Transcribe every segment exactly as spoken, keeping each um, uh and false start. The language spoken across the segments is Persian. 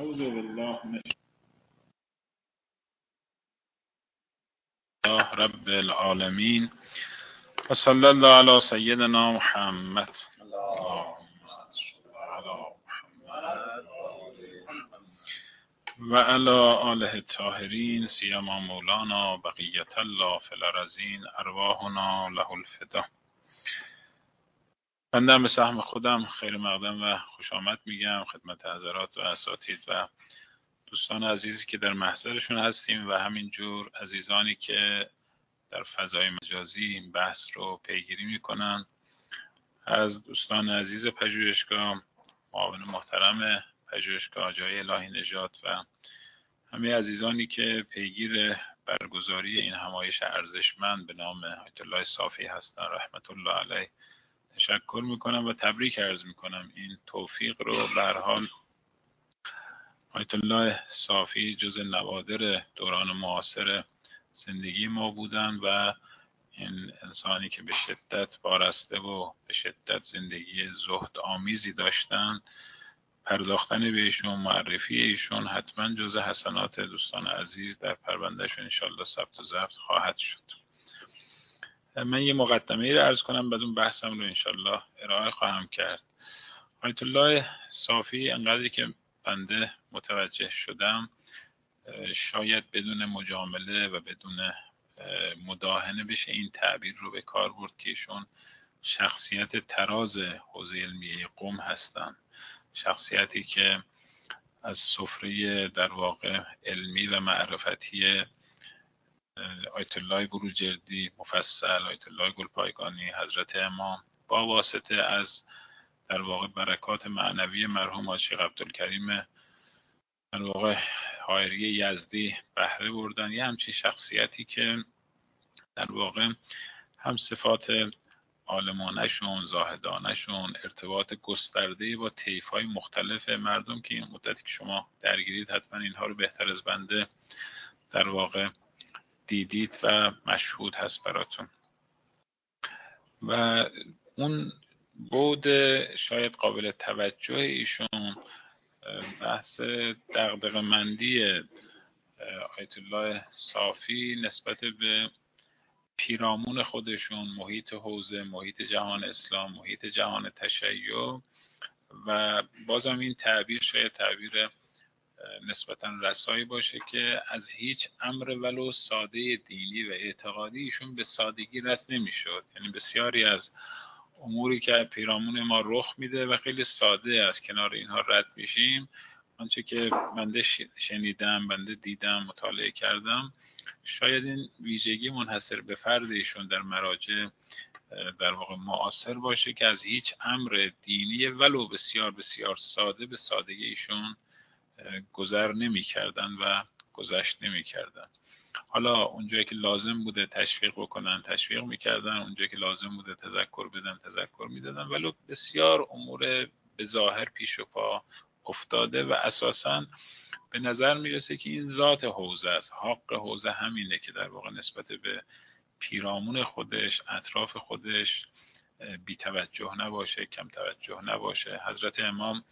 اعوذ بالله من الله رب العالمین و صلی الله علی سیدنا محمد و علی آله الطاهرین سیما مولانا بقیت الله فی الارضین ارواحنا له الفدا. بنده به سهم خودم خیر مقدم و خوش آمد میگم خدمت حضرات و اساتید و دوستان عزیزی که در محضرشون هستیم و همینجور عزیزانی که در فضای مجازی این بحث رو پیگیری میکنن. از دوستان عزیز پژوهشگاه، معاون محترم پژوهشگاه جای الهی نژاد و همه عزیزانی که پیگیر برگزاری این همایش ارزشمند به نام آیت الله صافی هستن رحمت الله علیه تشکر میکنم و تبریک عرض میکنم. این توفیق رو به هر حال آیت الله صافی جز نوادر دوران معاصر زندگی ما بودن و این انسانی که به شدت وارسته و به شدت زندگی زهد آمیزی داشتن، پرداختن به ایشون، معرفی ایشون حتما جز حسنات دوستان عزیز در پروندهشون انشالله ثبت و ضبط خواهد شد. من یه مقدمه ای رو عرض کنم بعد اون بحثم رو انشالله ارائه خواهم کرد. آیت الله صافی انقدری که بنده متوجه شدم شاید بدون مجامله و بدون مداهنه بشه این تعبیر رو به کار برد که ایشون شخصیت تراز حوزه علمیه قم هستن، شخصیتی که از سفره در واقع علمی و معرفتی آیت الله بروجردی مفصل، آیت الله گلپایگانی، حضرت امام با واسطه از در واقع برکات معنوی مرحوم حاج شیخ عبدالکریم در واقع حائری یزدی بهره بردن. یه همچین شخصیتی که در واقع هم صفات عالمانه‌شون، زاهدانه‌شون، ارتباط گسترده با طیف‌های مختلف مردم که این مدتی که شما درگیرید حتما اینها رو بهتر از بنده در واقع دیدید و مشهود هست براتون. و اون بود شاید قابل توجه ایشون بحث دغدغه‌مندی آیت الله صافی نسبت به پیرامون خودشون، محیط حوزه، محیط جهان اسلام، محیط جهان تشیع و بازم این تعبیر شاید تعبیر نسبتاً رسایی باشه که از هیچ امر ولو ساده دینی و اعتقادی ایشون به سادگی رد نمیشد. یعنی بسیاری از اموری که پیرامون ما رخ میده و خیلی ساده از کنار اینها رد میشیم، آنچه که بنده شنیدم، بنده دیدم، مطالعه کردم، شاید این ویژگی منحصر به فرد ایشون در مراجع در واقع معاصر باشه که از هیچ امر دینی ولو بسیار بسیار ساده به سادگی ایشون گذر نمی کردن و گذشت نمی کردن. حالا اونجایی که لازم بوده تشویق بکنن تشویق میکردن، اونجایی که لازم بوده تذکر بدن تذکر میدادن، ولی بسیار امور به ظاهر پیش و پا افتاده و اساساً به نظر میرسه که این ذات حوزه است. حق حوزه همینه که در واقع نسبت به پیرامون خودش، اطراف خودش بی توجه نباشه، کم توجه نباشه. حضرت امام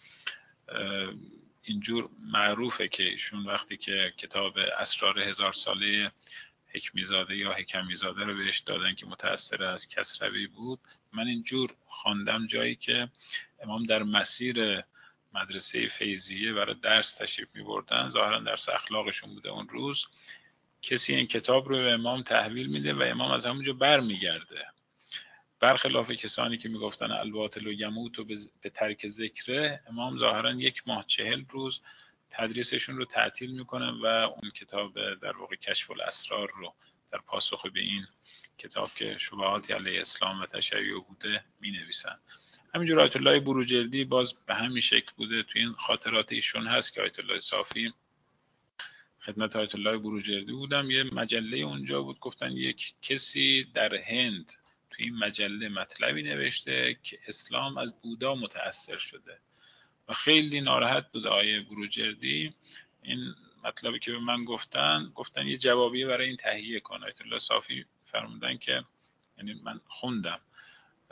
اینجور معروفه که ایشون وقتی که کتاب اسرار هزار ساله حکمیزاده یا حکمیزاده رو بهش دادن که متأثر از کسروی بود، من اینجور خواندم جایی که امام در مسیر مدرسه فیضیه برای درس تشریف می بردن، ظاهرا درس اخلاقشون بوده اون روز، کسی این کتاب رو به امام تحویل میده و امام از همونجا بر میگرده، برخلاف کسانی که میگفتن الباطل و یموت و به ترک ذکره. امام ظاهرا یک ماه چهل روز تدریسشون رو تعطیل میکنن و اون کتاب در واقع کشف الاسرار رو در پاسخ به این کتاب که شبهاتی علیه اسلام و تشیع بوده می نویسن. همینجور آیت الله بروجردی باز به همین شکل بوده. توی این خاطرات ایشون هست که آیت الله صافی خدمت آیت الله بروجردی بودم، یه مجله اونجا بود، گفتن یک کسی در هند توی این مجله مطلبی نوشته که اسلام از بودا متأثر شده و خیلی ناراحت بود آیه بروجردی. این مطلبی که به من گفتن گفتن یه جوابیه برای این تهیه کن. آیت الله صافی فرمودن که یعنی من خوندم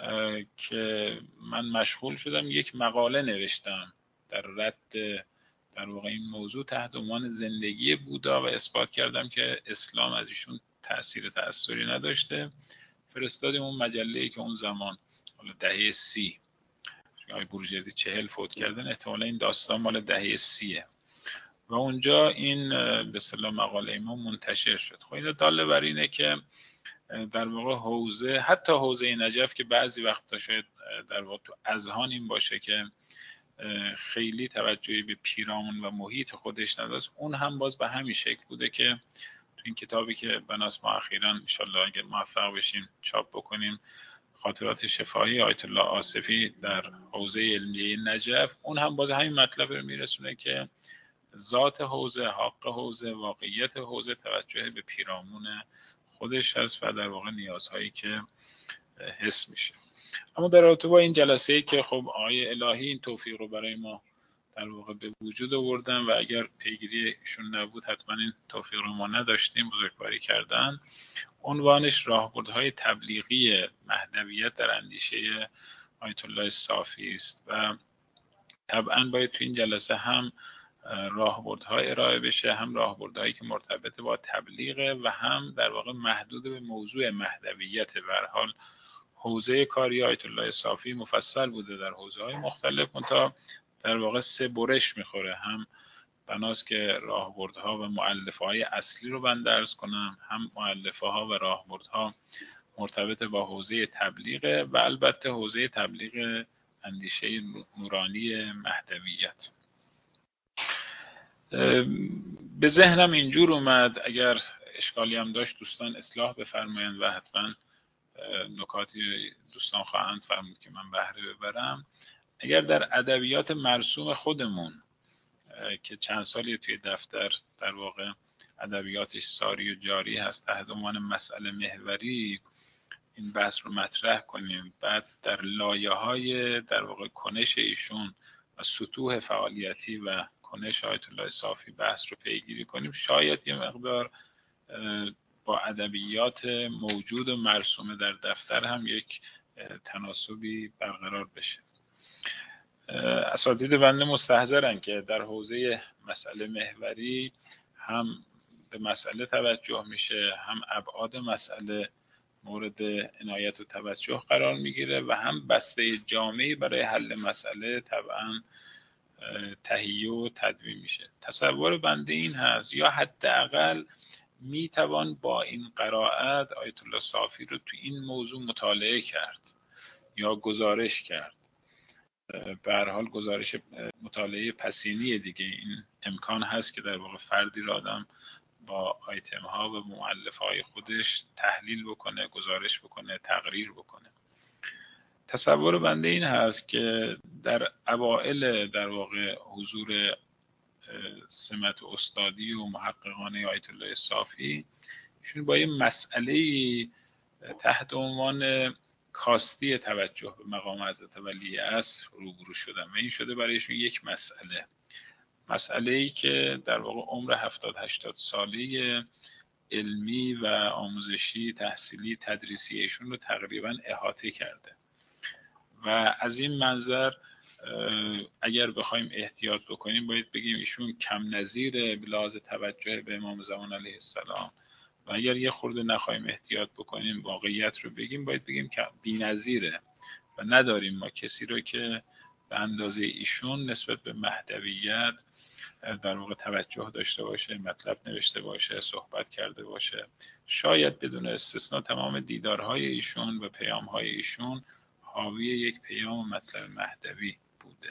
که من مشغول شدم یک مقاله نوشتم در رد در واقع این موضوع تحت عنوان زندگی بودا و اثبات کردم که اسلام از ایشون تأثیر تأثیری نداشته. فرستادیم اون مجله‌ای که اون زمان حالا دهه سی آقای بروجردی چهل فوت کردن، احتمالا این داستان مال دهه سیه و اونجا این به اصطلاح مقاله ما منتشر شد. خب این داله بر اینه که در واقع حوزه، حتی حوزه نجف که بعضی وقتا شاید در واقع تو اذهان این باشه که خیلی توجهی به پیرامون و محیط خودش نداشت، اون هم باز به همین شکل بوده که تو این کتابی که بناس ما اخیراً انشالله اگه موفق بشیم چاپ بکنیم، خاطرات شفاهی آیت الله آصفی در حوزه علمیه نجف، اون هم باز همین مطلب رو میرسونه که ذات حوزه، حق حوزه، واقعیت حوزه توجه به پیرامون خودش هست و در واقع نیازهایی که حس میشه. اما در رابطه با این جلسه ای که خب آقای الهی این توفیق رو برای ما در واقع به وجود آوردن و اگر پیگیریشون نبود حتما این توفیق رو ما نداشتیم، بزرگواری کردن. عنوانش راهبردهای تبلیغی مهدویت در اندیشه آیت الله صافی است و طبعا باید تو این جلسه هم راهبردها ارائه بشه، هم راهبردهایی که مرتبط با تبلیغ و هم در واقع محدود به موضوع مهدویت. به هر حال حوزه کاری آیت الله صافی مفصل بوده در حوزه‌های مختلف، منتها در واقع سه برش میخوره، هم بناست که راهبردها و مؤلفه‌های اصلی رو بنده عرض کنم، هم مؤلفه‌ها و راهبردها مرتبط با حوزه تبلیغ و البته حوزه تبلیغ اندیشه نورانی مهدویت. به ذهنم اینجور اومد، اگر اشکالی هم داشت دوستان اصلاح بفرمایند و حتما نکاتی دوستان خواهند فرمود که من بهره ببرم. اگر در ادبیات مرسوم خودمون که چند سالی توی دفتر در واقع ادبیاتش ساری و جاری هست تحت عنوان مسئله محوری این بحث رو مطرح کنیم، بعد در لایه‌های در واقع کنش ایشون و سطوح فعالیتی و کنش آیت الله صافی بحث رو پیگیری کنیم، شاید یه مقدار با ادبیات موجود و مرسوم در دفتر هم یک تناسبی برقرار بشه. اساتید بنده مستحضرن که در حوزه مسئله محوری هم به مسئله توجه میشه، هم ابعاد مسئله مورد عنایت و توجه قرار میگیره و هم بسته جامعی برای حل مسئله طبعا تهیه و تدوین میشه. تصور بنده این هست یا حداقل میتوان با این قرائت آیت الله صافی رو تو این موضوع مطالعه کرد یا گزارش کرد. به هر حال گزارش مطالعه پسینی دیگه، این امکان هست که در واقع فردی را آدم با آیتم ها و مؤلف های خودش تحلیل بکنه، گزارش بکنه، تقریر بکنه. تصور بنده این هست که در اوائل در واقع حضور سمت استادی و محققانه آیت الله صافی ایشون با یه مسئله تحت عنوان کاستی توجه به مقام حضرت ولی عصر روبرو شدن و این شده برایشون یک مسئله مسئله‌ای که در واقع عمر هفتاد هشتاد ساله علمی و آموزشی تحصیلی تدریسی ایشون رو تقریبا احاطه کرده و از این منظر اگر بخوایم احتیاط بکنیم باید بگیم ایشون کم نظیر به لحاظ توجه به امام زمان علیه السلام و اگر یه خورده نخواهیم احتیاط بکنیم واقعیت رو بگیم باید بگیم که بی‌نظیره و نداریم ما کسی رو که به اندازه ایشون نسبت به مهدویت در واقع توجه داشته باشه، مطلب نوشته باشه، صحبت کرده باشه. شاید بدون استثناء تمام دیدارهای ایشون و پیامهای ایشون حاوی یک پیام و مطلب مهدوی بوده.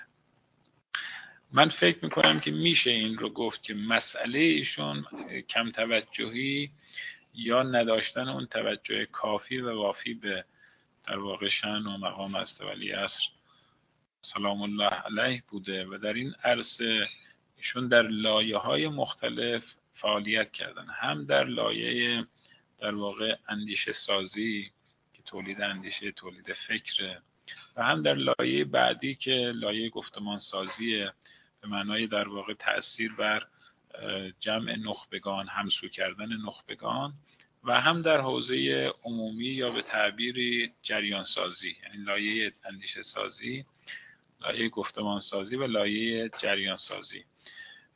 من فکر میکنم که میشه این رو گفت که مسئله ایشون کم توجهی یا نداشتن اون توجه کافی و وافی به در واقع شأن و مقام حضرت ولی عصر سلام الله علیه بوده و در این عرصه ایشون در لایه‌های مختلف فعالیت کردن، هم در لایه در واقع اندیشه سازی که تولید اندیشه، تولید فکره و هم در لایه بعدی که لایه گفتمان سازیه به معنای در واقع تأثیر بر جمع نخبگان، همسو کردن نخبگان و هم در حوزه عمومی یا به تعبیری جریان سازی، یعنی لایه اندیشه سازی، لایه گفتمان سازی و لایه جریان سازی.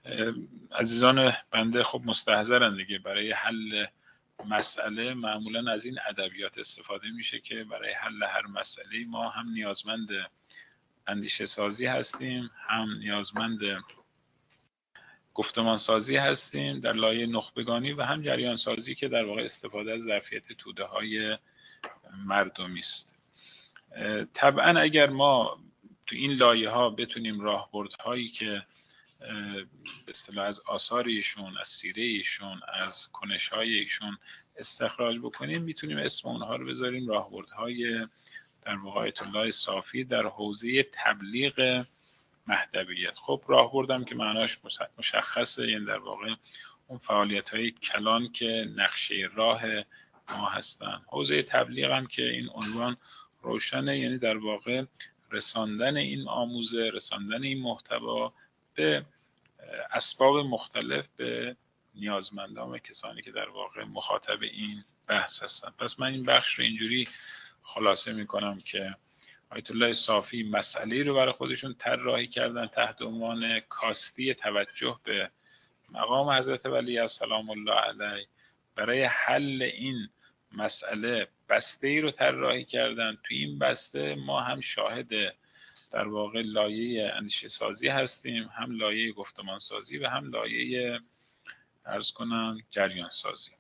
عزیزان بنده خب مستحضرن دیگه، برای حل مسئله معمولا از این ادبیات استفاده میشه که برای حل هر مسئله ما هم نیازمند اندیشه سازی هستیم، هم نیازمند گفتمان سازی هستیم در لایه نخبگانی و هم جریان سازی که در واقع استفاده از ظرفیت توده های مردمی است. طبعا اگر ما تو این لایه ها بتونیم راهبردهایی که به اصطلاح از آثار ایشون، از سیره ایشون، از کنش‌های ایشون استخراج بکنیم، میتونیم اسم اونها رو بذاریم راهبردهای در واقع آیت الله صافی در حوزه تبلیغ مهدویت. خب راهبردم که معناش مشخصه، یعنی در واقع اون فعالیت‌های کلان که نقشه راه ما هستن. حوزه تبلیغ هم که این عنوان روشنه، یعنی در واقع رساندن این آموزه، رساندن این محتوا به اسباب مختلف به نیازمندان و کسانی که در واقع مخاطب این بحث هستن. پس من این بخش رو اینجوری خلاصه میکنم که آیت الله صافی مسئله رو برای خودشون طراحی کردن تحت عنوان کاستی توجه به مقام حضرت ولی سلام الله علیه. برای حل این مسئله بسته ای رو طراحی کردن. تو این بسته ما هم شاهد در واقع لایه اندیشه سازی هستیم، هم لایه گفتمان سازی و هم لایه عرض کنم جریان سازی.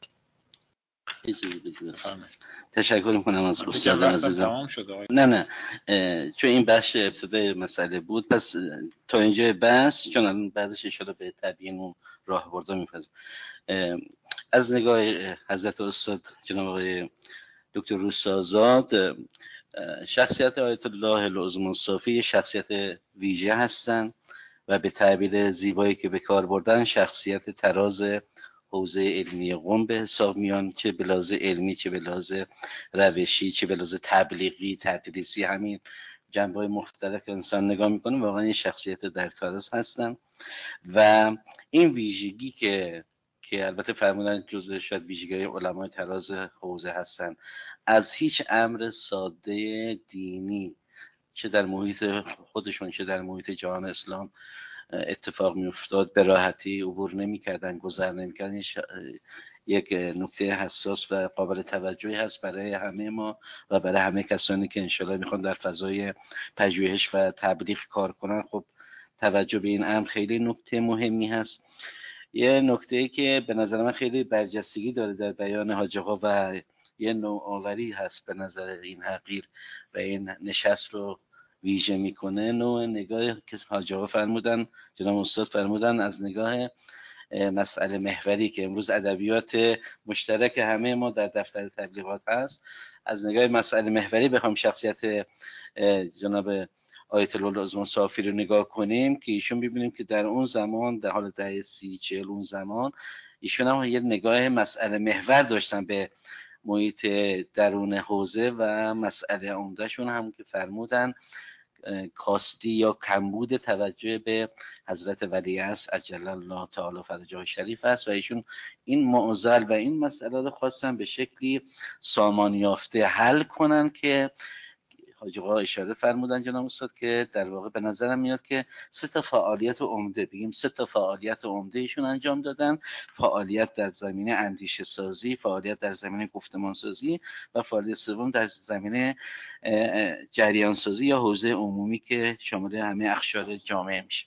تشکر میکنم از استاد عزیزم. نه نه چون این بخش ابتدای مسئله بود، پس تا اینجا بس، چون الان بعدش انشاءالله به تبیین اون راهبردا میپذیرم. از نگاه حضرت استاد جناب آقای دکتر روستاآزاد، شخصیت آیت الله العظمی صافی شخصیت ویژه هستند و به تعبیر زیبایی که به کار بردن شخصیت تراز حوزه علمی قم به حساب میان، چه به لحاظ علمی، چه به لحاظ روشی، چه به لحاظ تبلیغی، تدریسی، همین جنبه‌های مختلف که انسان نگاه میکنه واقعا این شخصیت در تراز هستن. و این ویژگی که که البته فرمودن جزء شاید ویژگی‌های علمای تراز حوزه هستن، از هیچ امر ساده دینی چه در محیط خودشون چه در محیط جهان اسلام اتفاق می افتاد به راحتی عبور نمی کردن، گذر نمی کردن. یک نکته حساس و قابل توجهی هست برای همه ما و برای همه کسانی که انشالله میخوان در فضای پژوهش و تبلیغ کار کنن. خب توجه به این امر خیلی نکته مهمی هست. یه نکته که به نظر من خیلی برجستگی داره در بیان حاج آقا و یه نوآوری هست به نظر این حقیر و این نشست رو ویژه میکنه، نوع نگاه که حاج آقا فرمودن، جناب استاد فرمودن، از نگاه مسئله محوری که امروز ادبیات مشترک همه ما در دفتر تبلیغات هست، از نگاه مسئله محوری بخوام شخصیت جناب آیت الله العظمی صافی رو نگاه کنیم که ایشون ببینیم که در اون زمان در حال دهه سی چهل اون زمان ایشون هم یه نگاه مسئله محور داشتن به محیط درون حوزه و مسئله عمدهشون هم که فرمودن کاستی یا کمبود توجه به حضرت ولیعصر عجل الله تعالی فرجه شریف است و ایشون این معضل و این مسئله رو خواستن به شکلی سامان یافته حل کنن که حاج آقا اشاره فرمودن جناب استاد که در واقع به نظرم میاد که سه تا فعالیت عمده، بگیم سه تا فعالیت عمده ایشون انجام دادن: فعالیت در زمینه اندیشه سازی، فعالیت در زمینه گفتمان سازی و فعالیت سوم در زمینه جریان سازی یا حوزه عمومی که شامل همه اقشار جامعه میشه.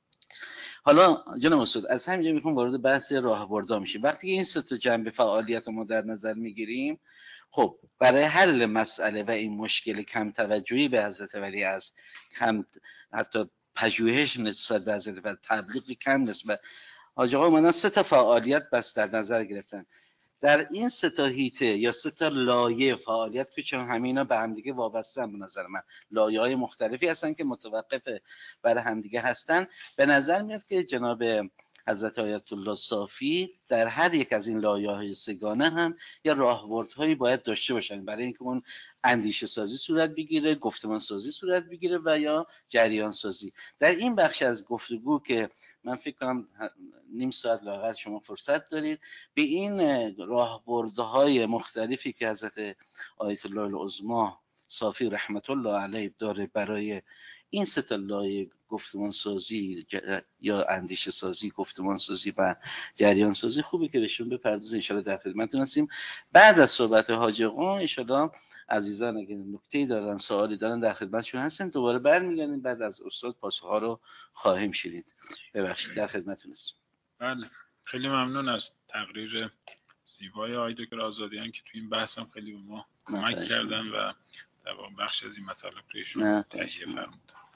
حالا جناب استاد از همینجا میخوام وارد بحث راهبردها میشیم. وقتی که این سه تا جنبه فعالیت ما در نظر میگیریم، خب برای حل مسئله و این مشکل کم توجهی به حضرت ولی از کم حتی پژوهش نسبت به حضرت و تبلیغ کم نسبت حاج آقا اومدن سه تا فعالیت بس در نظر گرفتن. در این سه تا هیته یا سه تا لایه فعالیت که چون همینا به هم دیگه وابستن، به نظر من لایه‌های مختلفی هستن که متوقف بر هم دیگه هستن، به نظر میاد که جناب حضرت آیت الله صافی در هر یک از این لایه‌های سگانه هم یا راهبردهایی باید داشته باشن برای اینکه اون اندیشه سازی صورت بگیره، گفتمان سازی صورت بگیره و یا جریان سازی. در این بخش از گفتگو که من فکر کنم نیم ساعت لااقل شما فرصت دارید، به این راهبردهای مختلفی که حضرت آیت الله العظمی صافی رحمت الله علیه داره برای این سه تا لایه گفتمان سازی یا اندیشه سازی، گفتمان سازی و جریان سازی خوبه که بهشون بپردازیم. ان شاءالله در خدمتتون هستیم. بعد از صحبت حاج آقا ان شاءالله عزیزان اگه نکته‌ای دارن، سوالی دارن، در خدمتشون هستیم. دوباره برمیگردیم بعد از استاد پاسخ‌ها رو خواهیم شنید. ببخشید در خدمتتون هستیم. بله خیلی ممنون از تقریر زیبای آقای دکتر آزادیان که تو این بحث هم خیلی به ما کمک کردن و در واقع بخش از این مطالب رو ایشون تهیه فرمودن.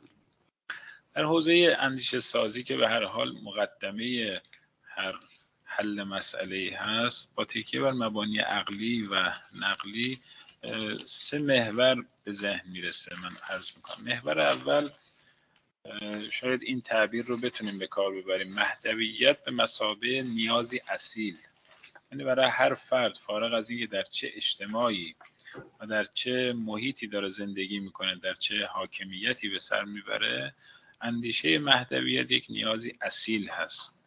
در حوزه اندیشه سازی که به هر حال مقدمه هر حل مسئله هست، با تکیه بر مبانی عقلی و نقلی سه محور به ذهن میرسه. من عرض میکنم محور اول، شاید این تعبیر رو بتونیم به کار ببریم، مهدویت به مثابه نیازی اصیل. یعنی برای هر فرد فارغ از اینکه در چه اجتماعی و در چه محیطی داره زندگی میکنه، در چه حاکمیتی به سر میبره، اندیشه مهدویت یک نیازی اصیل هست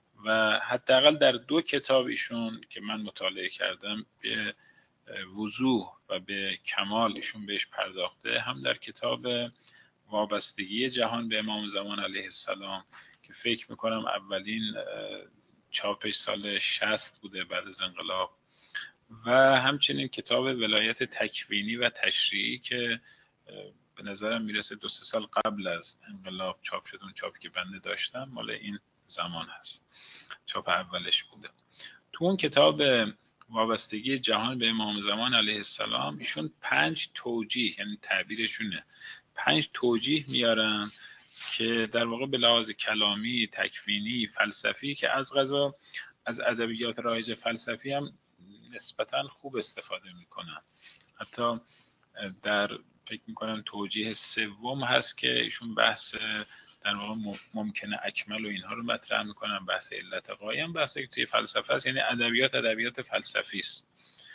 و حداقل در دو کتاب ایشون که من مطالعه کردم به وضوح و به کمال ایشون بهش پرداخته. هم در کتاب وابستگی جهان به امام زمان علیه السلام که فکر میکنم اولین چاپش سال شصت بوده بعد از انقلاب، و همچنین کتاب ولایت تکوینی و تشریعی که به نظرم میرسه دو سه سال قبل از انقلاب چاپ شد. اون چاپی که بنده داشتم مال این زمان هست، چاپ اولش بوده. تو اون کتاب وابستگی جهان به امام زمان علیه السلام ایشون پنج توجیه، یعنی تعبیرشونه پنج توجیه میارن که در واقع به لحاظ کلامی، تکوینی، فلسفی که از قضا از ادبیات رایج فلسفی هم نسبتاً خوب استفاده میکنن. حتی در فکر میکنم توجیه سوم هست که ایشون بحث در واقع ممکنه اکمل و اینها رو مطرح میکنن، بحث علت غایی هم بحثی که توی فلسفه است، یعنی ادبیات ادبیات فلسفی است.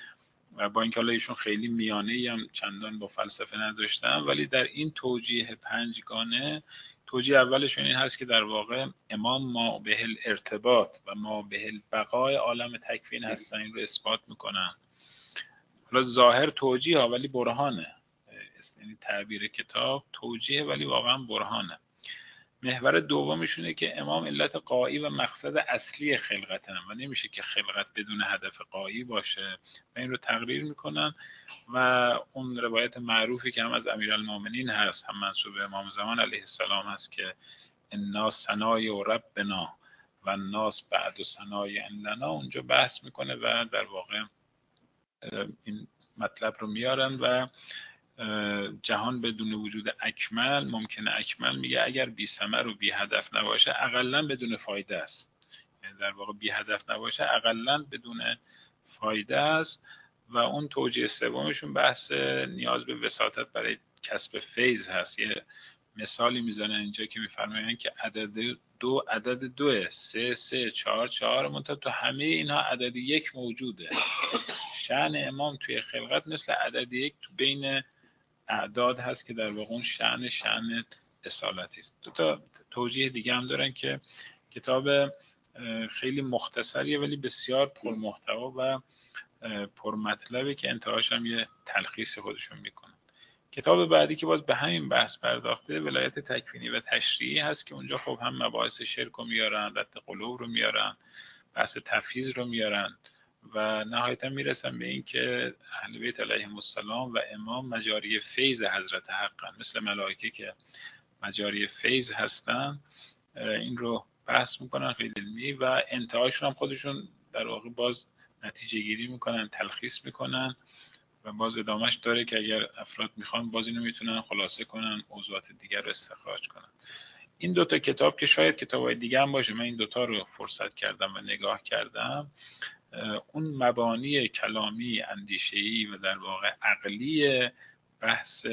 و با اینکه حالا ایشون خیلی میانه‌ای هم چندان با فلسفه نداشتن، ولی در این توجیه پنجگانه توجیه اولشون این هست که در واقع امام ما به الارتباط و ما به البقای عالم تکوین هستن، این رو اثبات میکنن. حالا ظاهر توجیه ها ولی برهانه، یعنی تعبیر کتاب توجیه ولی واقعا برهانه. محور دومشونه که امام علت غایی و مقصد اصلی خلقتن و نمیشه که خلقت بدون هدف غایی باشه و این رو تقریر میکنن. و اون روایت معروفی که هم از امیرالمومنین هست هم منسوب به امام زمان علیه السلام هست که الناس ثنای و ربنا و الناس بعد ثنای لنا، اونجا بحث میکنه و در واقع این مطلب رو میارن و جهان بدون وجود اکمل ممکنه اکمل میگه اگر بی ثمر و بی هدف نباشه اقلن بدون فایده است. یعنی در واقع بی هدف نباشه اقلن بدون فایده است. و اون توجیه سومشون بحث نیاز به وساطت برای کسب فیض هست. یه مثالی میزنن اینجا که میفرمایند که عدد دو عدد دوه، سه سه، چهار چهار، منتها تو همه اینها عدد یک موجوده. شأن امام توی خلقت مثل عدد یک تو بین اعداد هست که در واقع اون شأن شأن اصالتی است. دو تا توجیه دیگه هم دارن که کتاب خیلی مختصریه ولی بسیار پرمحتوا و پرمطلبه که انتهاش هم یه تلخیص خودشون میکنن. کتاب بعدی که باز به همین بحث پرداخته ولایت تکوینی و تشریعی هست که اونجا خب هم مباحث شرک رو میارن، رد قلوب رو میارن، بحث تفیض رو میارن و نهایتا میرسن به این که اهل بیت علیهم السلام و امام مجاری فیض حضرت حقن، مثل ملائکه که مجاری فیض هستن. این رو بحث میکنن خیلی علمی و انتهاشون هم خودشون در واقع باز نتیجه گیری میکنن، تلخیص میکنن و باز ادامهش داره که اگر افراد میخوان باز اینو میتونن خلاصه کنن، موضوعات دیگر رو استخراج کنن. این دوتا کتاب که شاید کتابای دیگه هم باشه، من این دوتا رو فرصت کردم و نگاه کردم، اون مبانی کلامی اندیشه‌ای و در واقع عقلی بحث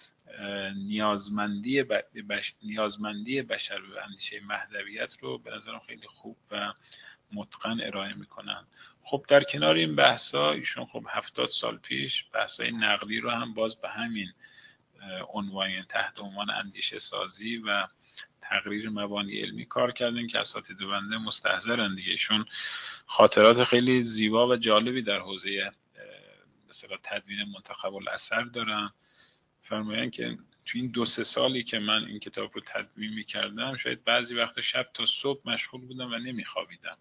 نیازمندی بش... نیازمندی بشر به اندیشه مهدویت رو به نظرم خیلی خوب و متقن ارائه میکنن. خب در کنار این بحثا ایشون خب هفتاد سال پیش بحثای نقلی رو هم باز به همین عنوان تحت عنوان اندیشه سازی و تقریر مبانی علمی کار کردن که اساتید بنده مستحضرن دیگه. ایشون خاطرات خیلی زیبا و جالبی در حوزه مثلا تدوین منتخب الاثر دارن. فرمایند که تو این دو سه سالی که من این کتاب رو تدوین می‌کردم شاید بعضی وقت شب تا صبح مشغول بودم و نمیخوابیدم،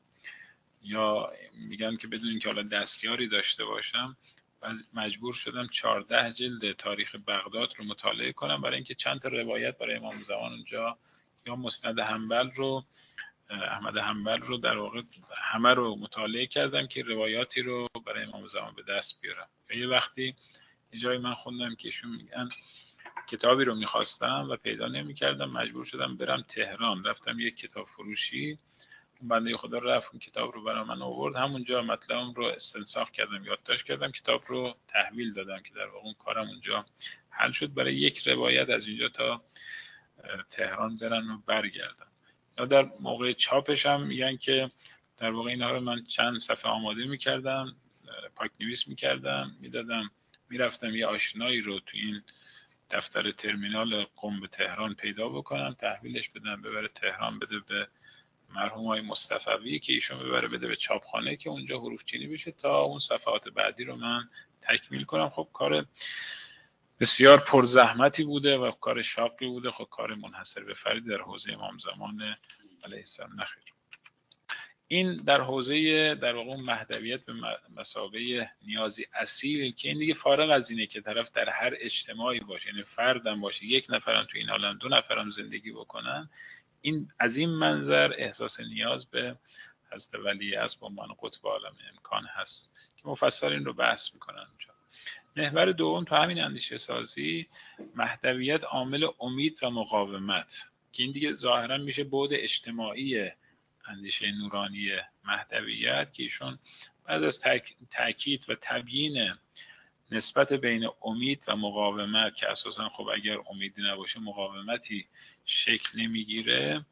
یا میگن که بدون اینکه حالا دستیاری داشته باشم مجبور شدم چهارده جلد تاریخ بغداد رو مطالعه کنم برای اینکه چند تا روایت برای امام زمان اونجا، یا مسند حنبل رو، احمد حنبل رو در واقع همه رو مطالعه کردم که روایاتی رو برای امام زمان به دست بیارم. یه وقتی یه جایی من خوندم که ایشون میگن کتابی رو میخواستم و پیدا نمیکردم، مجبور شدم برم تهران. رفتم یک کتاب فروشی، اون بنده خدا رفت اون کتاب رو برای من آورد، همونجا مطلبم رو استنساخ کردم، یادداشت کردم، کتاب رو تحویل دادم که در واقع اون کارم اونجا حل شد برای یک روایت از اینجا تا تهران برن و برگردن. یا در موقع چاپش هم میگن که در واقع اینا رو من چند صفحه آماده میکردم، پاک نویس میکردم، میدادم، میرفتم یه آشنایی رو تو این دفتر ترمینال قم به تهران پیدا بکنم، تحویلش بدم، ببره تهران بده به مرحوم های مصطفوی که ایشون ببره بده به چاپخانه که اونجا حروف چینی بشه تا اون صفحات بعدی رو من تکمیل کنم. خب کار بسیار پرزحمتی بوده و کار شاقی بوده، خب کار منحصر به فرد در حوزه امام زمان علیه السلام نخیر. این در حوزه در واقع مهدویت به مثابه نیازی اصیل که این دیگه فارغ از اینه که طرف در هر اجتماعی باشه، یعنی فردم باشه، یک نفرم تو این عالم، دو نفرم زندگی بکنن، این از این منظر احساس نیاز به حضرت ولی عصر به عنوان قطب عالم امکان هست که مفصل این رو بحث میکنن اونجا. محور دوم تو همین اندیشه سازی مهدویت عامل امید و مقاومت که این دیگه ظاهرا میشه بعد اجتماعی اندیشه نورانی مهدویت که ایشون بعد از تاکید و تبیین نسبت بین امید و مقاومت که اساسا خب اگر امیدی نباشه مقاومتی شکل نمیگیره،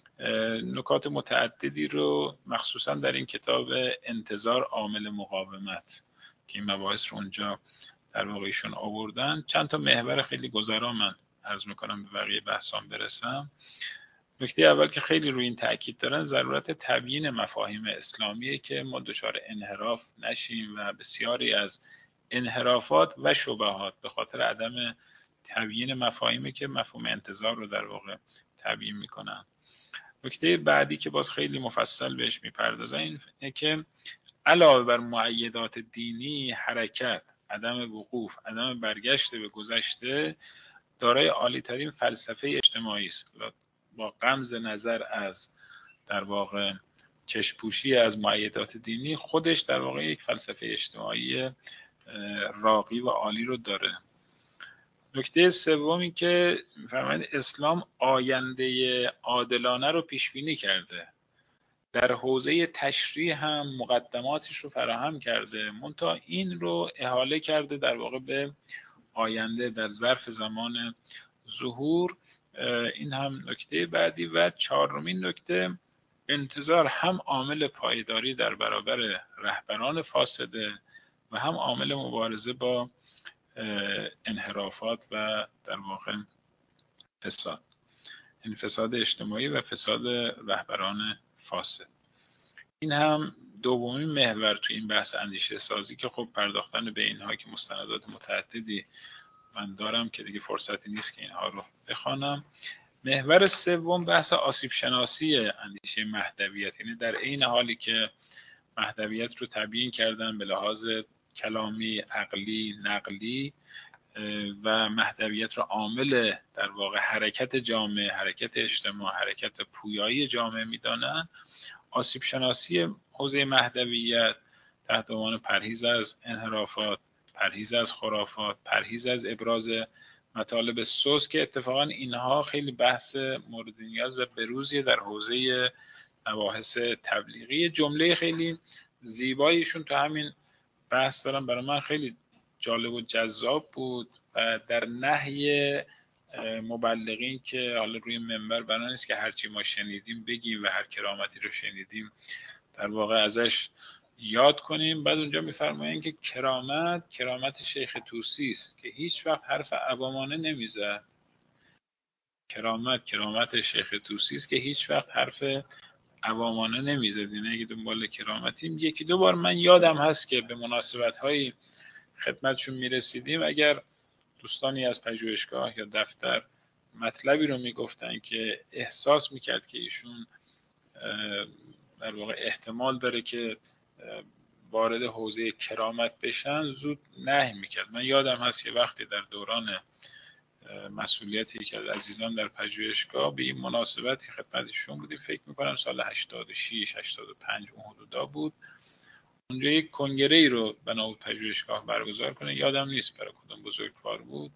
نکات متعددی رو مخصوصا در این کتاب انتظار عامل مقاومت که این مباحث رو اونجا در واقع ایشون آوردن، چند تا محور خیلی گذرا من عرض میکنم به بقیه بحثام برسم. نکته اول که خیلی روی این تاکید دارن ضرورت تبیین مفاهیم اسلامیه که ما دچار انحراف نشیم و بسیاری از انحرافات و شبهات به خاطر عدم تبیین مفاهیمی که مفهوم انتظار رو در واقع تبیین میکنن. نکته بعدی که باز خیلی مفصل بهش میپردازن اینه که علاوه بر مؤیدات دینی، حرکت، عدم وقوف، عدم برگشت به گذشته دارای عالی‌ترین فلسفه اجتماعی است. با غض نظر از در واقع چشم‌پوشی از مؤیدات دینی، خودش در واقع یک فلسفه اجتماعی راقی و عالی رو داره. نکته سومی که می‌فرمایند اسلام آینده عادلانه رو پیش بینی کرده، در حوزه تشریع هم مقدماتش رو فراهم کرده، منتها این رو احاله کرده در واقع به آینده در ظرف زمان ظهور. این هم نکته بعدی. و چهارمین نکته، انتظار هم عامل پایداری در برابر رهبران فاسده و هم عامل مبارزه با انحرافات و در واقع فساد، این فساد اجتماعی و فساد رهبران فاسد. این هم دومین محور تو این بحث اندیشه سازی که خب پرداختن به اینها که مستندات متعددی من دارم که دیگه فرصتی نیست که اینها رو بخوانم. محور سوم بحث آسیب شناسی اندیشه مهدویت، یعنی در این حالی که مهدویت رو تبیین کردن به لحاظ کلامی، عقلی، نقلی و مهدویت رو عامل در واقع حرکت جامعه، حرکت اجتماع، حرکت پویایی جامعه میدانن، آسیب شناسی حوزه مهدویت تحت عنوان پرهیز از انحرافات، پرهیز از خرافات، پرهیز از ابراز مطالب سوس که اتفاقا اینها خیلی بحث مورد نیاز و بروزی در حوزه مباحث تبلیغی. جمله خیلی زیباییشون تو همین بحث دارم، برای من خیلی جالب و جذاب بود و در نهی مبلغین که حالا روی منبر بنا نیست که هرچی ما شنیدیم بگیم و هر کرامتی رو شنیدیم در واقع ازش یاد کنیم. بعد اونجا میفرمایند که کرامت کرامت شیخ طوسی است که هیچ وقت حرف عوامانه نمیزد. کرامت کرامت شیخ طوسی است که هیچ وقت حرف عوامانه نمیزد. اینه اگه دنبال کرامتیم، یکی دو بار من یادم هست که به مناسبت‌های خدمتشون میرسیدیم، اگر دوستانی از پژوهشگاه یا دفتر مطلبی رو میگفتن که احساس میکرد که ایشون در واقع احتمال داره که وارد حوزه کرامت بشن، زود نهی میکرد. من یادم هست یه وقتی در دوران مسئولیتی که از عزیزان در پژوهشگاه به این مناسبتی خدمتشون بودیم، فکر میکنم سال هشتاد و شش هشتاد و پنج اون حدودا بود، اونجا یک کنگره ای رو بنا بود پژوهشگاه برگزار کنه، یادم نیست برای کدوم بزرگوار بود.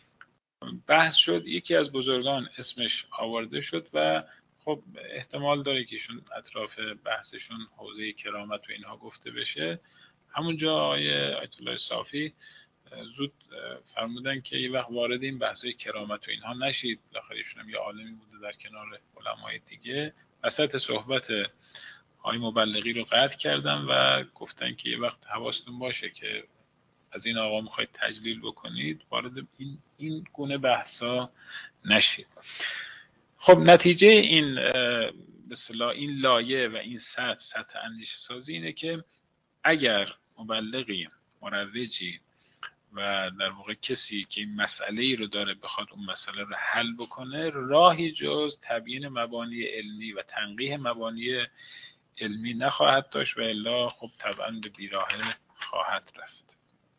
بحث شد، یکی از بزرگان اسمش آورده شد و خب احتمال داره که ایشون اطراف بحثشون حوزه کرامت و اینها گفته بشه. همونجا آیه آیت الله صافی زود فرمودن که یه وقت وارد این بحثای کرامت و اینها نشید. بالاخره ایشون هم یه عالمی بوده در کنار علمای دیگه. وسط صحبت آیه مبلغی رو قطع کردن و گفتن که یه وقت حواستون باشه که از این آقا میخواید تجلیل بکنید، وارد این این گونه بحثا نشید. خب نتیجه این به اصطلاح این لایه و این سطح سطح اندیشه سازی اینه که اگر مبلغی، مروجی و در واقع کسی که این مسئله ای رو داره بخواد اون مسئله رو حل بکنه، راهی جز تبیین مبانی علمی و تنقیح مبانی علمی نخواهد داشت و الا خب طبعا به بیراهه خواهد رفت.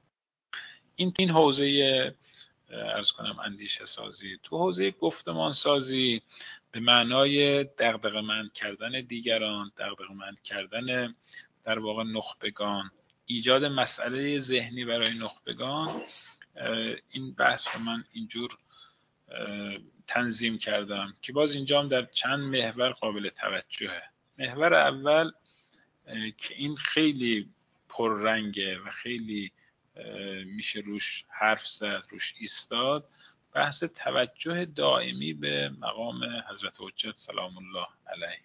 این این حوزه عرض کنم اندیشه سازی. تو حوزه گفتمان سازی به معنای دغدغه‌مند کردن دیگران، دغدغه‌مند کردن در واقع نخبگان، ایجاد مسئله ذهنی برای نخبگان، این بحث رو من اینجور تنظیم کردم که باز اینجا هم در چند محور قابل توجهه. محور اول که این خیلی پررنگه و خیلی میشه روش حرف زد، روش ایستاد، بحث توجه دائمی به مقام حضرت حجت سلام الله علیه.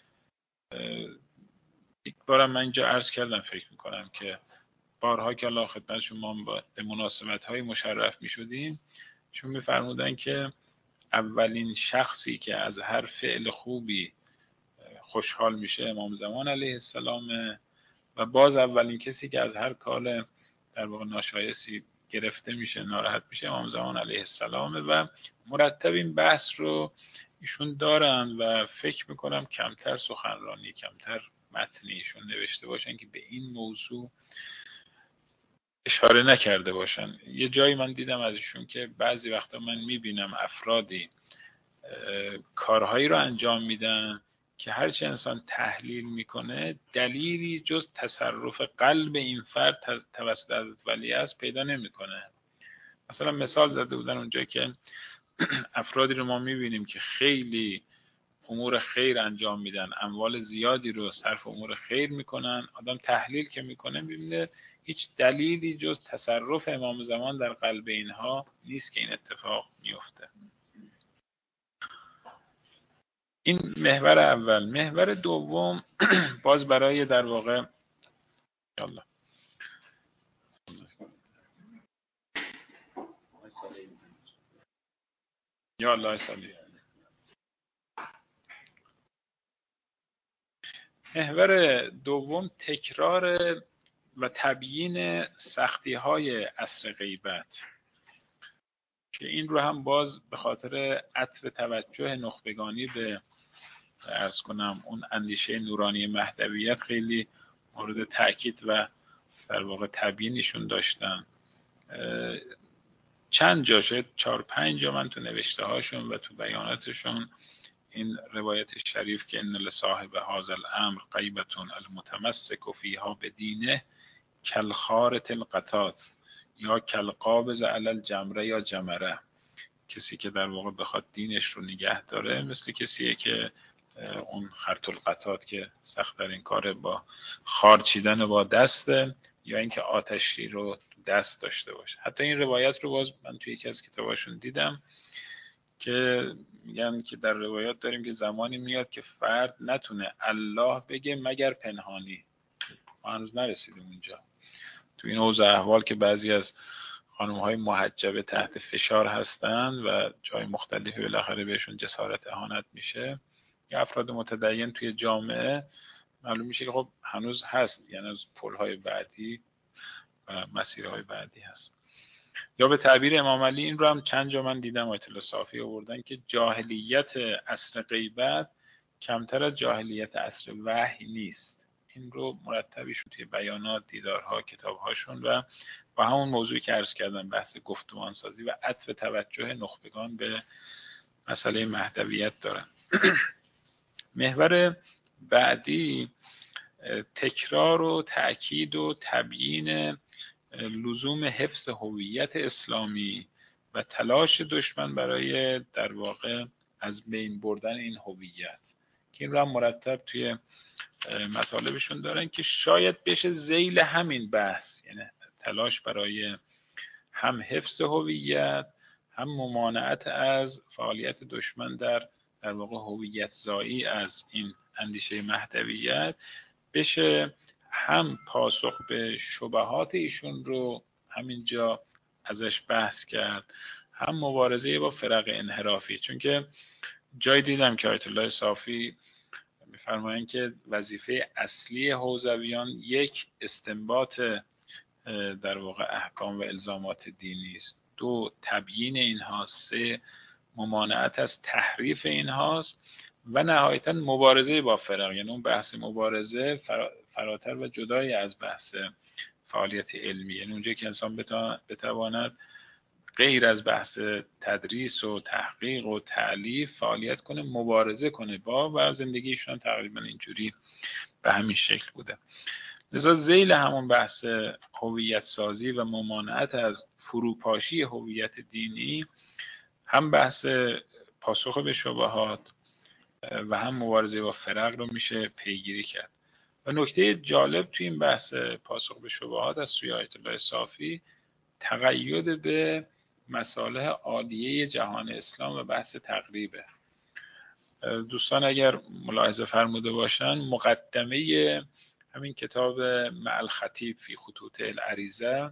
یک بارم من اینجا عرض کردم، فکر میکنم که بارها که الله خدمت شما به مناسبت های مشرف میشدیم، چون میفرمودن که اولین شخصی که از هر فعل خوبی خوشحال میشه امام زمان علیه السلام، و باز اولین کسی که از هر کار در واقع ناشایستی گرفته میشه، ناراحت میشه، امام زمان علیه السلام. و مرتب این بحث رو ایشون دارن و فکر میکنم کمتر سخنرانی، کمتر متنی ایشون نوشته باشن که به این موضوع اشاره نکرده باشن. یه جایی من دیدم از ایشون که بعضی وقتا من میبینم افرادی کارهایی رو انجام میدن که هرچی انسان تحلیل میکنه دلیلی جز تصرف قلب این فرد توسط حضرت ولی است پیدا نمیکنه. مثلا مثال زده بودن اونجا که افرادی رو ما میبینیم که خیلی امور خیر انجام میدن، اموال زیادی رو صرف امور خیر میکنن، آدم تحلیل که میکنه میبینه هیچ دلیلی جز تصرف امام زمان در قلب اینها نیست که این اتفاق میفته. این محور اول. محور دوم باز برای در واقع یالله یا الله صلی. محور دوم تکرار و تبیین سختی های عصر غیبت، که این رو هم باز به خاطر عطف توجه نخبگانی به عرض کنم اون اندیشه نورانی مهدویت خیلی مورد تأکید و در واقع تبیینشون داشتن. چند جا، شاید چهار پنج جا من تو نوشته هاشون و تو بیاناتشون این روایت شریف که ان لصاحب هذا الامر غیبتون المتمسک فیها بدینه کالخارط القطات یا کالقابض علی الجمره یا جمره، کسی که در واقع بخواد دینش رو نگه داره مثل کسیه که اون خرط القطات که سخت در این کار با خار چیدن با دسته، یا اینکه آتشی رو دست داشته باشه. حتی این روایت رو باز من توی یکی از کتاباشون دیدم که میگن که در روایات داریم که زمانی میاد که فرد نتونه الله بگه مگر پنهانی. ما هنوز نرسیدیم اونجا. تو این اوضاع احوال که بعضی از خانم‌های محجبه تحت فشار هستن و جای مختلفی بالاخره بهشون جسارت اهانت میشه، یا افراد متدین توی جامعه، معلوم میشه که خب هنوز هست، یعنی از پل‌های بعدی و مسیرهای بعدی هست. یا به تعبیر امام علی، این رو هم چند جا من دیدم آیت الله صافی آوردن که جاهلیت عصر غیبت کمتر از جاهلیت عصر وحی نیست. این رو مرتبیشون توی بیانات، دیدارها، کتابهاشون و با همون موضوعی که عرض کردم، بحث گفتمان سازی و عطف توجه نخبگان به مسئله مهدویت دارن. محور بعدی تکرار و تأکید و تبیین لزوم حفظ هویت اسلامی و تلاش دشمن برای در واقع از بین بردن این هویت، که این رو هم مرتب توی مطالبشون دارن که شاید بشه ذیل همین بحث، یعنی تلاش برای هم حفظ هویت، هم ممانعت از فعالیت دشمن در در واقع هویت زایی از این اندیشه مهدویت، بشه هم پاسخ به شبهات ایشون رو همینجا ازش بحث کرد، هم مبارزه با فرق انحرافی. چون که جای دیدم که آیت الله صافی میفرمایند که وظیفه اصلی حوزویان یک، استنباط در واقع احکام و الزامات دینی است، دو، تبیین اینها، سه، ممانعت از تحریف اینهاست و نهایتا مبارزه با فرق. یعنی اون بحث مبارزه فراتر و جدای از بحث فعالیت علمی، یعنی اونجایی که انسان بتواند غیر از بحث تدریس و تحقیق و تألیف فعالیت کنه، مبارزه کنه با، و زندگیشون تقریبا اینجوری به همین شکل بوده. لذا ذیل همون بحث هویت سازی و ممانعت از فروپاشی هویت دینی، هم بحث پاسخ به شبهات و هم مبارزه با فرق رو میشه پیگیری کرد. و نکته جالب توی این بحث پاسخ به شبهات از سوی آیت الله صافی تقید به مصالح عالیه جهان اسلام و بحث تقریبه. دوستان اگر ملاحظه فرموده باشن، مقدمه همین کتاب مع الخطیب فی خطوط العریضه،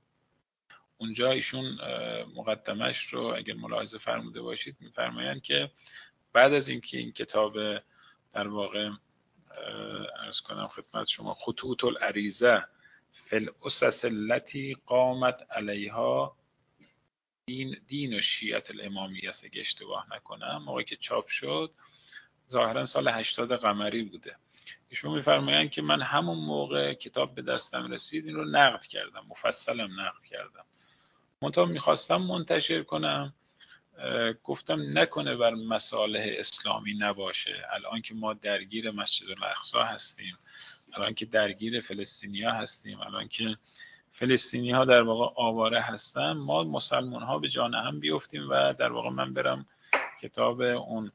اونجا ایشون مقدمش رو اگر ملاحظه فرموده باشید میفرمایند که بعد از اینکه این کتاب در واقع عرض کنم خدمت شما خطوط العریضه فی الاسس التي قامت علیها دین دین و شیعت الامامیه است، اگه اشتباه نکنم، موقعی که چاپ شد ظاهرا سال هشتاد قمری بوده. ایشون میفرمایند که من همون موقع کتاب به دستم رسید این رو نقد کردم، مفصلم نقد کردم. منتها میخواستم منتشر کنم، گفتم نکنه بر مصالح اسلامی نباشه. الان که ما درگیر مسجد الاقصی هستیم، الان که درگیر فلسطینیا هستیم، الان که فلسطینی ها در واقع آواره هستن، ما مسلمان ها به جان هم بیفتیم و در واقع من برم کتاب اون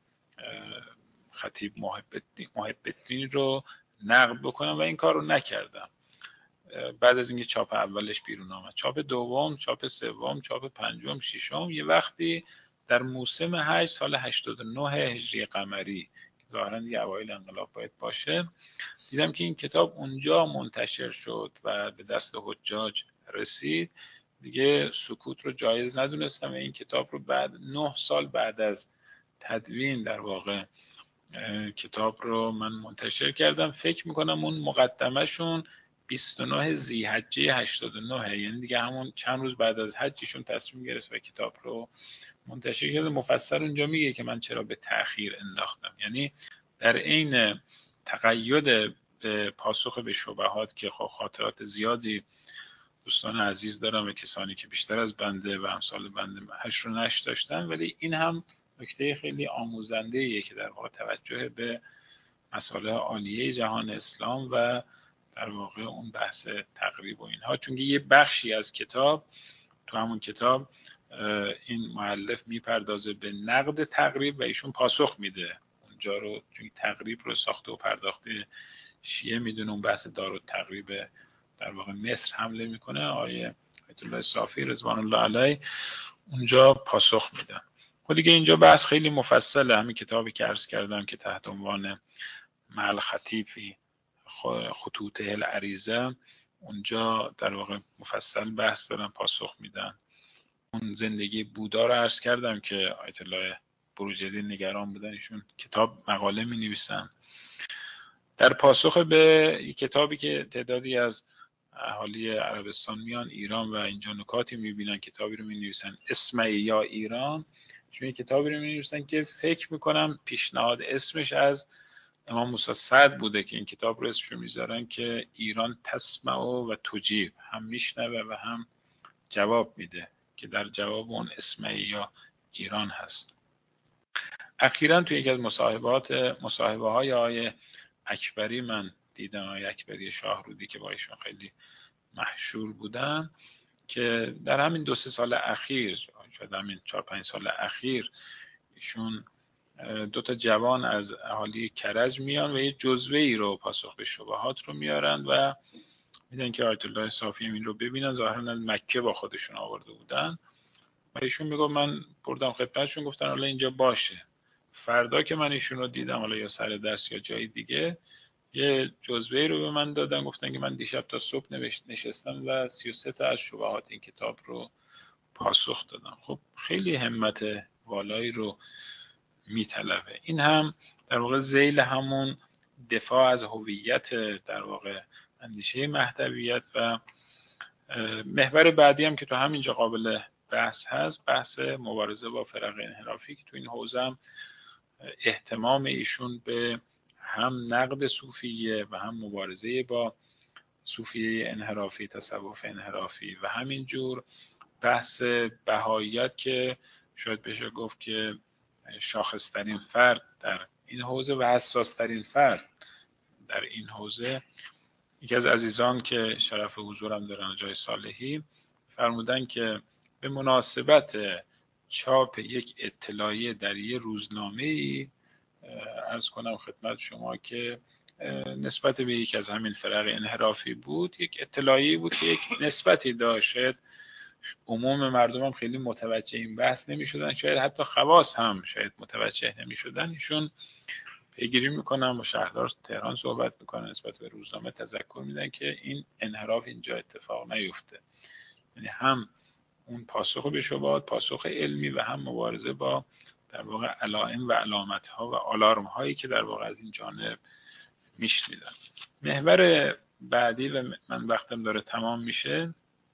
خطیب محب الدین رو نقد بکنم و این کار رو نکردم. بعد از اینکه چاپ اولش بیرون آمد، چاپ دوم، چاپ سوم، چاپ پنجم، ششم، یه وقتی در موسم حج سال هشتاد و نه هجری قمری، ظاهرا یه اوایل انقلاب باید باشه، دیدم که این کتاب اونجا منتشر شد و به دست حجاج رسید. دیگه سکوت رو جایز ندونستم و این کتاب رو بعد نه سال بعد از تدوین در واقع کتاب رو من منتشر کردم. فکر میکنم اون مقدمهشون بیست و نه ذی‌حجه هشتاد و نه، یعنی دیگه همون چند روز بعد از حجشون تصمیم گرفت و کتاب رو منتشر کرده. مفصل اونجا میگه که من چرا به تأخیر انداختم، یعنی در عین تقید به پاسخ به شبهات که خاطرات زیادی دوستان عزیز دارم و کسانی که بیشتر از بنده و امثال بنده هش رو نش داشتن، ولی این هم نکته خیلی آموزنده ایه که در واقع توجه به مسائل عالیه جهان اسلام و در واقع اون بحث تقریب و اینها، چون که یه بخشی از کتاب، تو همون کتاب این مؤلف میپردازه به نقد تقریب و ایشون پاسخ میده اونجا رو، چون تقریب رو ساخته و پرداخته شیعه میدونه. اون بحث دارالتقریب در واقع مصر حمله میکنه، آیه آیت الله صافی رضوان الله علیه اونجا پاسخ میدن. و دیگه اینجا بحث خیلی مفصله، همین کتابی که عرض کردم که تحت عنوان مع الخطیب فی خطوط العریضه، اونجا در واقع مفصل بحث دارن، پاسخ میدن. اون زندگی بودا رو عرض کردم که آیت الله بروجردی نگران بودن، ایشون کتاب مقاله می نویسن. در پاسخ به کتابی که تعدادی از اهالی عربستان میان ایران و اینجا نکاتی میبینن، کتابی رو مینویسن اسم یا ایران، چون کتابی رو مینویسن که فکر میکنم پیشنهاد اسمش از امام موسی سعد بوده که این کتاب رو اسمش رو میذارن که ایران تسمع و تجیب، هم میشنوه و هم جواب میده، که در جواب اون اسم یا ایران هست. اخیراً توی یکی از مصاحبات مصاحبه های آقای اکبری من دیدم، آقای اکبری شاهرودی که با ایشون خیلی مشهور بودن، که در همین دو سه سال اخیر، شاید همین چهار پنج سال اخیر، ایشون دو تا جوان از اهالی کرج میان و یه جزوه ای رو پاسخ به شبهات رو میارن و میدن که آیت الله صافی این رو ببینن. ظاهرا از مکه با خودشون آورده بودن و ایشون میگه من بردم خدمتشون، گفتن حالا اینجا باشه. فردا که من ایشون رو دیدم، حالا یا سر درس یا جای دیگه، یه جزوه رو به من دادن، گفتن که من دیشب تا صبح نشستم و سی و سه تا از شبهات این کتاب رو پاسخ دادم. خب خیلی همت والایی رو میطلبه. این هم در واقع ذیل همون دفاع از هویت، در واقع اندیشه مهدویت. و محور بعدی هم که تو همینجا قابل بحث هست، بحث مبارزه با فرق انحرافی، که تو این حوزه هم اهتمام ایشون به هم نقد صوفیه و هم مبارزه با صوفیه انحرافی، تصوف انحرافی، و همینجور بحث بهاییت که شاید بشه گفت که شاخصترین فرد در این حوزه و حساسترین فرد در این حوزه. یکی از عزیزان که شرف حضورم دارن، جای صالحی، فرمودن که به مناسبت چاپ یک اطلاعیه در یک روزنامه‌ای عرض کنم خدمت شما که نسبت به یک از همین فرق انحرافی بود، یک اطلاعیه بود که یک نسبتی داشت، شاید عموم مردم هم خیلی متوجه این بحث نمی شدن، شاید حتی خواص هم شاید متوجه نمی شدن. ایشون پیگیری میکنن، با شهردار تهران صحبت میکنن، نسبت به روزنامه تذکر میدن که این انحراف اینجا اتفاق نیفته. یعنی هم اون پاسخ به شبهات، پاسخ علمی، و هم مبارزه با در واقع علائم و علامت ها و آلارم هایی که در واقع از این جانب میشنیدن. محور بعدی، و من وقتم داره تمام میشه،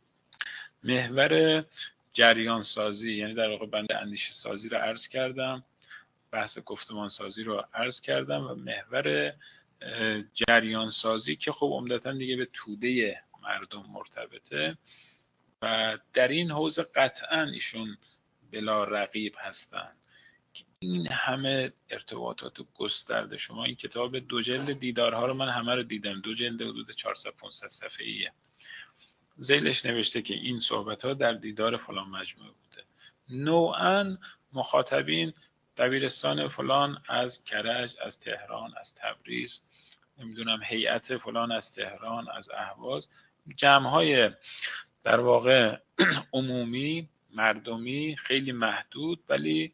محور جریان سازی، یعنی در واقع بنده اندیشه سازی رو عرض کردم، بحث گفتمان سازی رو عرض کردم، و محور جریان سازی که خب عمدتاً دیگه به توده مردم مرتبطه و در این حوزه قطعاً ایشون بلا رقیب هستن که این همه ارتباطات گسترده. شما این کتاب دو جلد دیدارها رو من همه رو دیدم، دو جلد حدود چهارصد پانصد صفحه‌ایه. ذیلش نوشته که این صحبت‌ها در دیدار فلان مجموعه بوده. نوعاً مخاطبین دبیرستان فلان از کرج، از تهران، از تبریز، نمیدونم هیئت فلان از تهران، از اهواز، جمع‌های در واقع عمومی، مردمی، خیلی محدود، ولی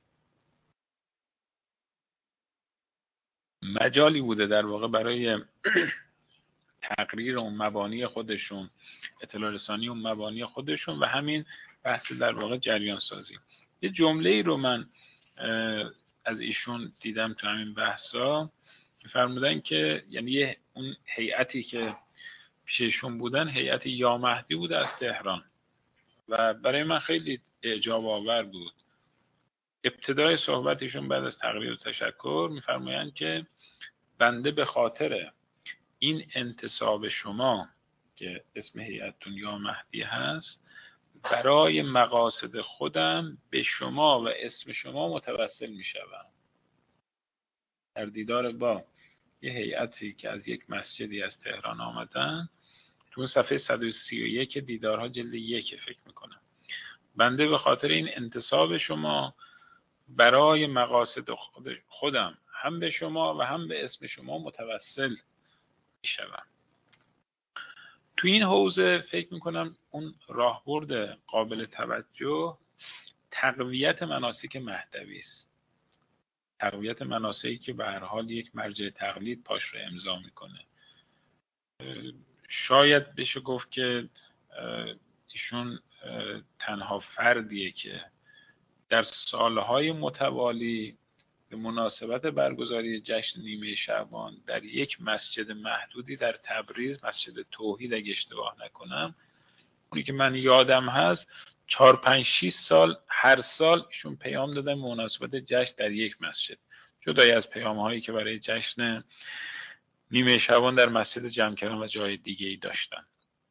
مجالی بوده در واقع برای تقریر اون مبانی خودشون، اطلاع رسانی اون مبانی خودشون، و همین بحث در واقع جریان سازی. یه جمله ای رو من از ایشون دیدم تو همین بحثا، فرمودن که یعنی اون هیئتی که پیششون بودن هیئت یا مهدی بوده از تهران، و برای من خیلی اعجاب آور بود. ابتدای صحبتشون بعد از تقریر و تشکر میفرمایند که بنده به خاطر این انتساب شما که اسم هیئتتون یا مهدی هست، برای مقاصد خودم به شما و اسم شما متوسل میشوم. در دیدار با یه هیئتی که از یک مسجدی از تهران آمدن، تو صفحه صد و سی و یک دیدارها جلد یک فکر میکنم، بنده به خاطر این انتساب شما برای مقاصد خودم هم به شما و هم به اسم شما متوسل میشوم. تو این حوزه فکر میکنم اون راهبرد قابل توجه تقویت مناسک مهدوی است. تقویت مناسکی که به هر حال یک مرجع تقلید پاش رو امضا میکنه. شاید بشه گفت که ایشون تنها فردیه که در سالهای متوالی به مناسبت برگزاری جشن نیمه شعبان در یک مسجد محدودی در تبریز، مسجد توحید اگه اشتباه نکنم، اونی که من یادم هست چهار پنج شش سال هر سال ایشون پیام دادن مناسبت جشن در یک مسجد، جدای از پیام هایی که برای جشن نیمه شعبان در مسجد جمکران و جای دیگه ای داشتن.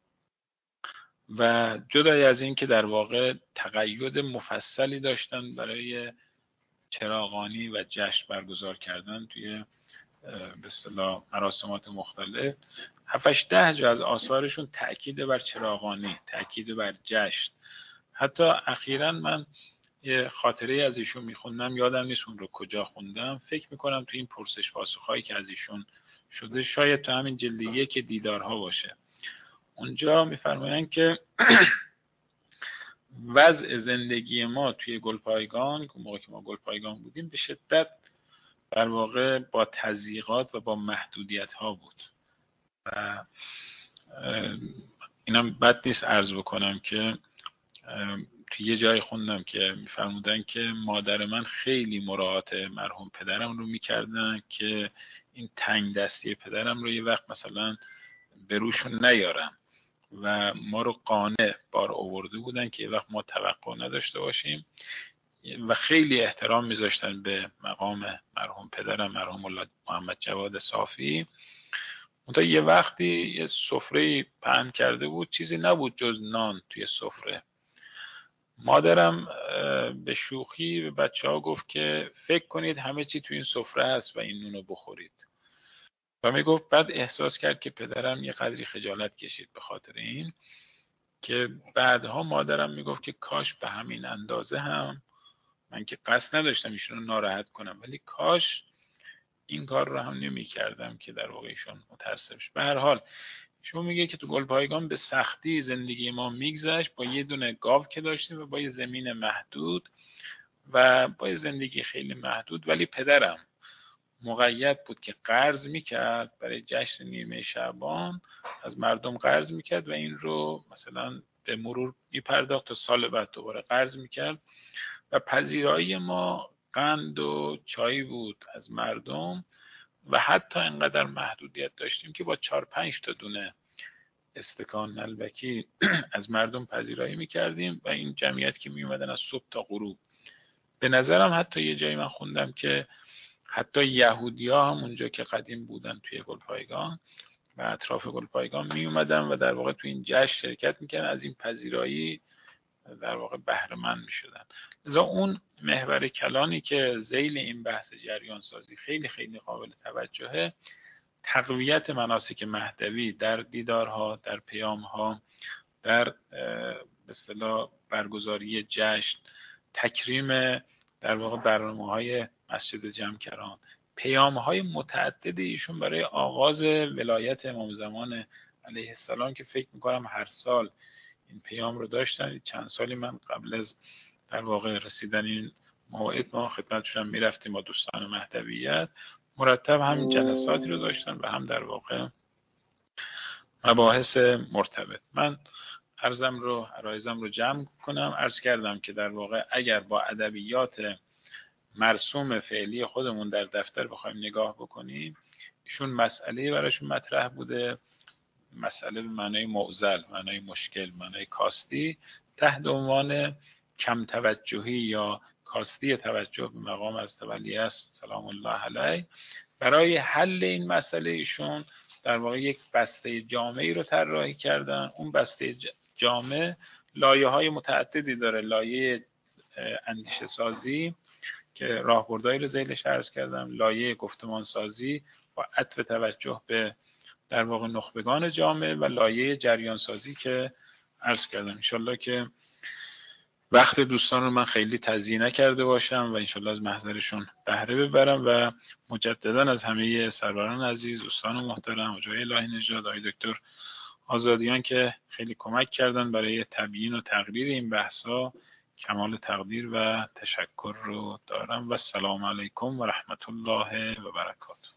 و جدای از این که در واقع تقید مفصلی داشتن برای چراغانی و جشن برگزار کردن توی به اصطلاح مراسمات مختلف، هفت ده جا از آثارشون تأکید بر چراغانی، تأکید بر جشن. حتی اخیراً من یه خاطره از ایشون میخوندم، یادم نیست اون رو کجا خوندم، فکر میکنم تو این پرسش پاسخ‌هایی که از ایشون شده، شاید تو همین جلد یک دیدارها باشه. اونجا میفرمایند که وضع زندگی ما توی گلپایگان، موقعی که ما گلپایگان بودیم، به شدت در واقع با تضییقات و با محدودیت ها بود. و اینم بد نیست عرض بکنم که توی یه جای خوندم که میفرمودن که مادر من خیلی مراعات مرحوم پدرم رو میکردن که این تنگ دستی پدرم رو یه وقت مثلا به روشون نیارن و ما رو قانع بار آورده بودن که یه وقت ما توقع نداشته باشیم و خیلی احترام میذاشتن به مقام مرحوم پدرم، مرحوم الله محمد جواد صافی. منتها یه وقتی یه سفره پهن کرده بود، چیزی نبود جز نان توی سفره. مادرم به شوخی به بچه ها گفت که فکر کنید همه چی توی این سفره هست و این نونو بخورید. و می گفت بعد احساس کرد که پدرم یه قدری خجالت کشید به خاطر این، که بعدها مادرم می گفت که کاش به همین اندازه هم، من که قصد نداشتم ایشون رو ناراحت کنم، ولی کاش این کار رو هم نمی کردم که در واقع ایشون متاسف شد. به هر حال شما میگه که تو گلپایگان به سختی زندگی ما میگذشت، با یه دونه گاو که داشتیم و با یه زمین محدود و با یه زندگی خیلی محدود، ولی پدرم مقید بود که قرض میکرد برای جشن نیمه شعبان، از مردم قرض میکرد و این رو مثلا به مرور میپرداخت تا سال بعد دوباره قرض میکرد و پذیرایی ما قند و چای بود از مردم و حتی اینقدر محدودیت داشتیم که با چهار پنج تا دونه استکان نلبکی از مردم پذیرایی میکردیم و این جمعیت که میومدن از صبح تا غروب. به نظرم حتی یه جایی من خوندم که حتی یهودی ها هم اونجا که قدیم بودن توی گلپایگان و اطراف گلپایگان می اومدن و در واقع توی این جشن شرکت میکنن، از این پذیرایی در واقع بهره مند میشدن. لذا اون محور کلانی که ذیل این بحث جریان سازی خیلی خیلی قابل توجهه، تقویت مناسک مهدوی در دیدارها، در پیامها، در به اصطلاح برگزاری جشن، تکریم در واقع برنامه‌های مسجد جمکران، پیام‌های متعدد ایشون برای آغاز ولایت امام زمان علیه السلام که فکر می‌کنم هر سال این پیام رو داشتن. چند سالی من قبل از در واقع رسیدن این موعد ما خدمتشون میرفتیم با دوستان مهدویت، مرتب هم جلساتی رو داشتن و هم در واقع مباحث مرتبط. من عرضم رو عرایزم رو جمع کنم. عرض کردم که در واقع اگر با ادبیات مرسوم فعلی خودمون در دفتر بخوایم نگاه بکنیم، ایشون مسئله براشون مطرح بوده، مسئله به معنای معضل، معنای مشکل، معنای کاستی، تحت عنوان کم توجهی یا کاستی توجه به مقام از تولی است سلام الله علیه. برای حل این مسئله ایشون در واقع یک بسته جامعی رو طراحی کردن. اون بسته جامع لایه های متعددی داره. لایه اندیشه سازی که راهبردهایی رو ذیلش عرض کردم، لایه گفتمان سازی با عطف توجه به در واقع نخبگان جامعه و لایه جریان سازی که عرض کردم. انشالله که وقت دوستان رو من خیلی تضییع نکرده باشم و انشالله از محضرشون بهره ببرم و مجددا از همه سروران عزیز، دوستان محترم، حجای الهی نژاد، آقای دکتر آزادیان که خیلی کمک کردن برای تبیین و تقریر این بحثا، کمال تقدیر و تشکر رو دارم و السلام علیکم و رحمت الله و برکاته.